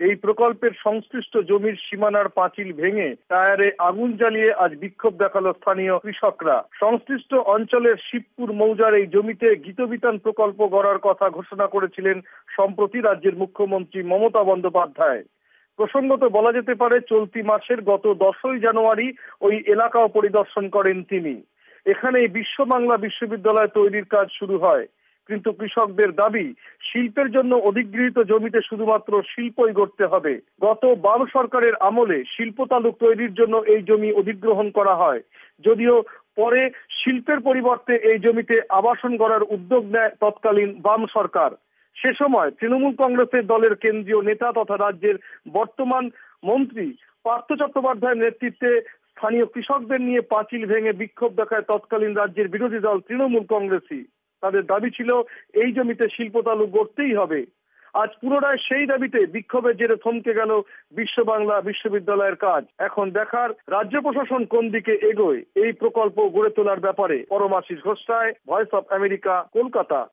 এই প্রকল্পের সংশ্লিষ্ট জমির সীমানার পাঁচিল ভেঙে টায়ারে আগুন জ্বালিয়ে আজ বিক্ষোভ দেখালো স্থানীয় কৃষকরা। সংশ্লিষ্ট অঞ্চলের শিবপুর মৌজার এই জমিতে গীতবিতান প্রকল্প গড়ার কথা ঘোষণা করেছিলেন সম্প্রতি রাজ্যের মুখ্যমন্ত্রী মমতা বন্দ্যোপাধ্যায়। প্রসঙ্গত বলা যেতে পারে চলতি মাসের গত 10ই জানুয়ারি ওই এলাকাও পরিদর্শন করেন তিনি। এখানে বিশ্ব বাংলা বিশ্ববিদ্যালয় তৈরির কাজ শুরু হয়, কিন্তু কৃষকদের দাবি শিল্পের জন্য অধিগৃহীত জমিতে শুধুমাত্র শিল্পই গড়তে হবে। গত বাম সরকারের আমলে শিল্প তালুক তৈরির জন্য এই জমি অধিগ্রহণ করা হয়, যদিও পরে শিল্পের পরিবর্তে এই জমিতে আবাসন গড়ার উদ্যোগ নেয় তৎকালীন বাম সরকার। সে সময় তৃণমূল কংগ্রেসের দলের কেন্দ্রীয় নেতা তথা রাজ্যের বর্তমান মন্ত্রী পার্থ চট্টোপাধ্যায়ের নেতৃত্বে স্থানীয় কৃষকদের নিয়ে পাঁচিল ভেঙে বিক্ষোভ দেখায় তৎকালীন রাজ্যের বিরোধী দল তৃণমূল কংগ্রেসই। তাদের দাবি ছিল এই জমিতে শিল্প তালুক গড়তেই হবে। আজ পুনরায় সেই দাবিতে বিক্ষোভের জেরে থমকে গেল বিশ্ব বাংলা বিশ্ববিদ্যালয়ের কাজ। এখন দেখার রাজ্য প্রশাসন কোন দিকে এগোয় এই প্রকল্প গড়ে তোলার ব্যাপারে। Paramashis Ghosh, voice of America, Kolkata.